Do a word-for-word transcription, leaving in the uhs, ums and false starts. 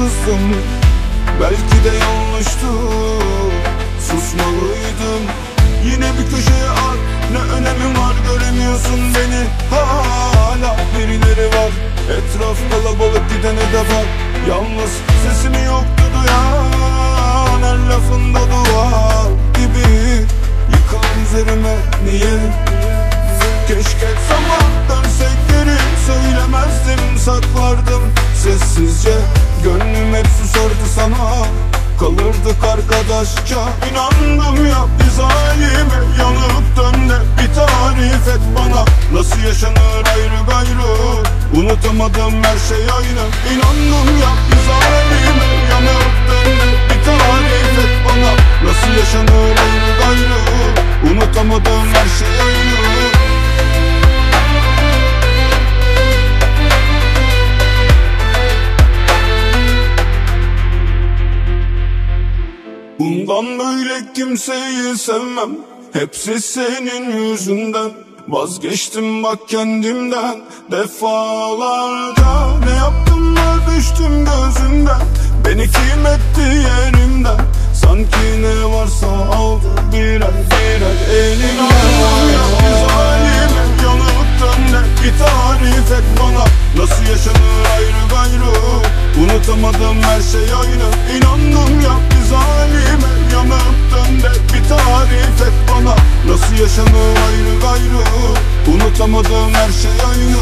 kızdım. Belki de yanlıştı, susmalıydım. Yine bir köşeye at, ne önemi var, göremiyorsun beni. Hala birileri var, etraf kalabalık, gidene de bak. Yalnız sesimi yoktu duyan, her lafında dua gibi. Yıkılan üzerime niye? Keşke zaman dönsek geri, söylemezdim, saklardım sessizce. Gönlüm hep susardı sana, kalırdık arkadaşça. İnandım ya biz halime, yanıp dön de bir tarif et bana. Nasıl yaşanır ayrı gayrı, unutamadım her şey aynı. İnandım ya biz halime, yanıp dön de bir tarif et bana. Nasıl yaşanır ayrı gayrı, unutamadım her şey aynı. Bundan böyle kimseyi sevmem, hepsi senin yüzünden. Vazgeçtim bak kendimden defalarca. Ne yaptım da düştüm gözünden, beni kim etti yerimden. Sanki ne varsa aldı birer birer elimden. Ya biz halime, yanıp dön de bir tarif et bana. Nasıl yaşanır ayrı gayrı, unutamadım her şey aynı. İnandım ya biz halime, yanıp dön de bir tarif et bana. Nasıl yaşanır ayrı gayrı, unutamadım her şey aynı.